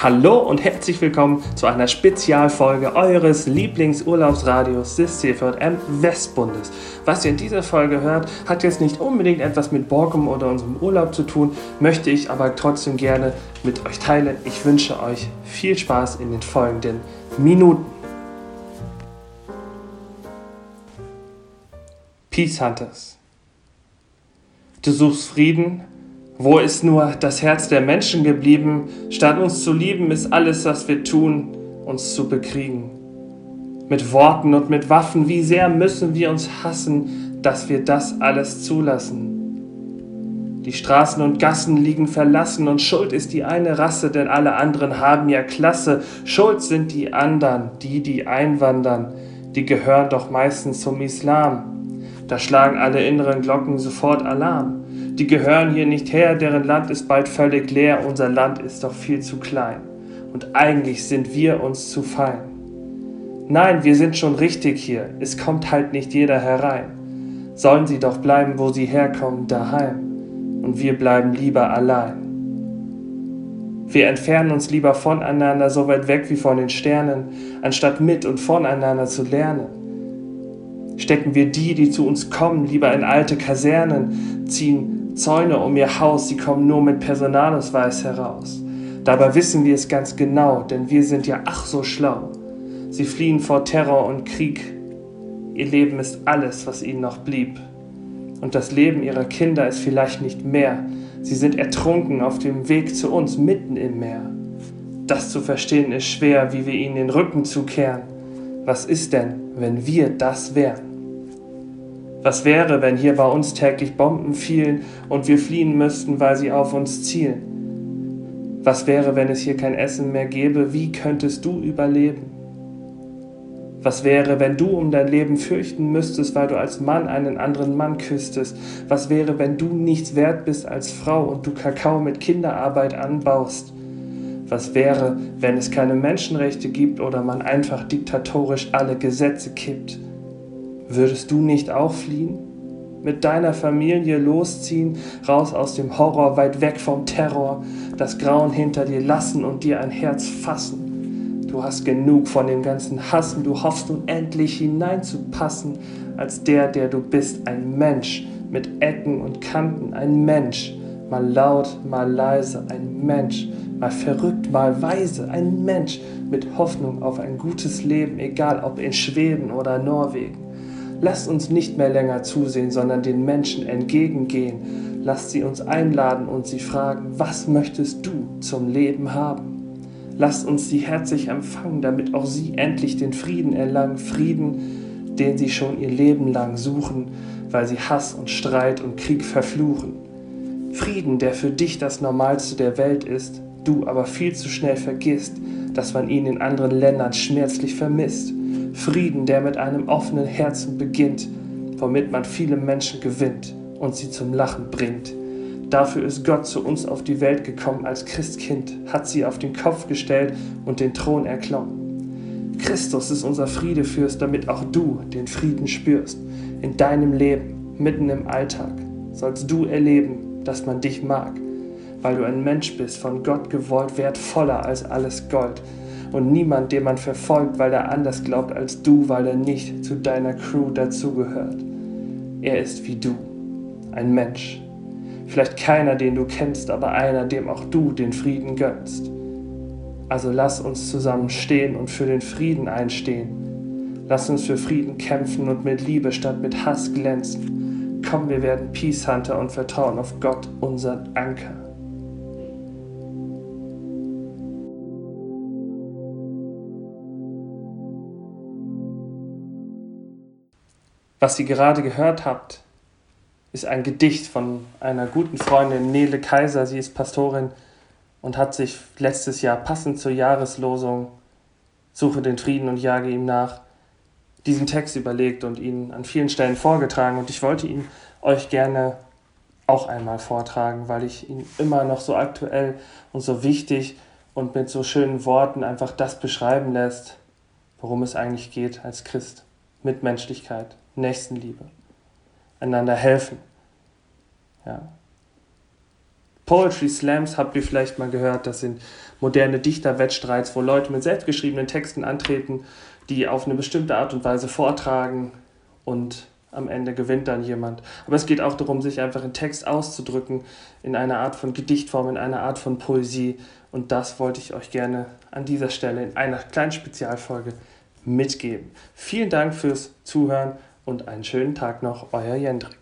Hallo und herzlich willkommen zu einer Spezialfolge eures Lieblingsurlaubsradios des CVM Westbundes. Was ihr in dieser Folge hört, hat jetzt nicht unbedingt etwas mit Borkum oder unserem Urlaub zu tun, möchte ich aber trotzdem gerne mit euch teilen. Ich wünsche euch viel Spaß in den folgenden Minuten. Peace Hunters. Du suchst Frieden? Wo ist nur das Herz der Menschen geblieben? Statt uns zu lieben, ist alles, was wir tun, uns zu bekriegen. Mit Worten und mit Waffen, wie sehr müssen wir uns hassen, dass wir das alles zulassen. Die Straßen und Gassen liegen verlassen und schuld ist die eine Rasse, denn alle anderen haben ja Klasse. Schuld sind die anderen, die einwandern, die gehören doch meistens zum Islam. Da schlagen alle inneren Glocken sofort Alarm. Die gehören hier nicht her, deren Land ist bald völlig leer, unser Land ist doch viel zu klein. Und eigentlich sind wir uns zu fein. Nein, wir sind schon richtig hier, es kommt halt nicht jeder herein. Sollen sie doch bleiben, wo sie herkommen, daheim. Und wir bleiben lieber allein. Wir entfernen uns lieber voneinander, so weit weg wie von den Sternen, anstatt mit und voneinander zu lernen. Stecken wir die zu uns kommen, lieber in alte Kasernen, ziehen Zäune um ihr Haus, sie kommen nur mit Personalausweis heraus. Dabei wissen wir es ganz genau, denn wir sind ja ach so schlau. Sie fliehen vor Terror und Krieg. Ihr Leben ist alles, was ihnen noch blieb. Und das Leben ihrer Kinder ist vielleicht nicht mehr. Sie sind ertrunken auf dem Weg zu uns mitten im Meer. Das zu verstehen ist schwer, wie wir ihnen den Rücken zukehren. Was ist denn, wenn wir das wären? Was wäre, wenn hier bei uns täglich Bomben fielen und wir fliehen müssten, weil sie auf uns zielen? Was wäre, wenn es hier kein Essen mehr gäbe? Wie könntest du überleben? Was wäre, wenn du um dein Leben fürchten müsstest, weil du als Mann einen anderen Mann küsstest? Was wäre, wenn du nichts wert bist als Frau und du Kakao mit Kinderarbeit anbaust? Was wäre, wenn es keine Menschenrechte gibt oder man einfach diktatorisch alle Gesetze kippt? Würdest du nicht auch fliehen? Mit deiner Familie losziehen, raus aus dem Horror, weit weg vom Terror, das Grauen hinter dir lassen und dir ein Herz fassen. Du hast genug von dem ganzen Hassen, du hoffst nun endlich hineinzupassen, als der du bist, ein Mensch mit Ecken und Kanten, ein Mensch, mal laut, mal leise, ein Mensch, mal verrückt, mal weise, ein Mensch mit Hoffnung auf ein gutes Leben, egal ob in Schweden oder Norwegen. Lasst uns nicht mehr länger zusehen, sondern den Menschen entgegengehen. Lasst sie uns einladen und sie fragen, was möchtest du zum Leben haben? Lasst uns sie herzlich empfangen, damit auch sie endlich den Frieden erlangen, Frieden, den sie schon ihr Leben lang suchen, weil sie Hass und Streit und Krieg verfluchen. Frieden, der für dich das Normalste der Welt ist, du aber viel zu schnell vergisst, dass man ihn in anderen Ländern schmerzlich vermisst. Frieden, der mit einem offenen Herzen beginnt, womit man viele Menschen gewinnt und sie zum Lachen bringt. Dafür ist Gott zu uns auf die Welt gekommen als Christkind, hat sie auf den Kopf gestellt und den Thron erklommen. Christus ist unser Friedefürst, damit auch du den Frieden spürst. In deinem Leben, mitten im Alltag, sollst du erleben, dass man dich mag, weil du ein Mensch bist, von Gott gewollt, wertvoller als alles Gold. Und niemand, den man verfolgt, weil er anders glaubt als du, weil er nicht zu deiner Crew dazugehört. Er ist wie du, ein Mensch. Vielleicht keiner, den du kennst, aber einer, dem auch du den Frieden gönnst. Also lass uns zusammen stehen und für den Frieden einstehen. Lass uns für Frieden kämpfen und mit Liebe statt mit Hass glänzen. Komm, wir werden Peace Hunter und vertrauen auf Gott, unseren Anker. Was ihr gerade gehört habt, ist ein Gedicht von einer guten Freundin, Nele Kaiser. Sie ist Pastorin und hat sich letztes Jahr passend zur Jahreslosung Suche den Frieden und jage ihm nach diesen Text überlegt und ihn an vielen Stellen vorgetragen. Und ich wollte ihn euch gerne auch einmal vortragen, weil ich ihn immer noch so aktuell und so wichtig und mit so schönen Worten einfach das beschreiben lässt, worum es eigentlich geht als Christ. Mitmenschlichkeit, Nächstenliebe, einander helfen. Ja. Poetry Slams habt ihr vielleicht mal gehört. Das sind moderne Dichterwettstreits, wo Leute mit selbstgeschriebenen Texten antreten, die auf eine bestimmte Art und Weise vortragen und am Ende gewinnt dann jemand. Aber es geht auch darum, sich einfach in Text auszudrücken, in einer Art von Gedichtform, in einer Art von Poesie. Und das wollte ich euch gerne an dieser Stelle in einer kleinen Spezialfolge mitgeben. Vielen Dank fürs Zuhören und einen schönen Tag noch, euer Jendrik.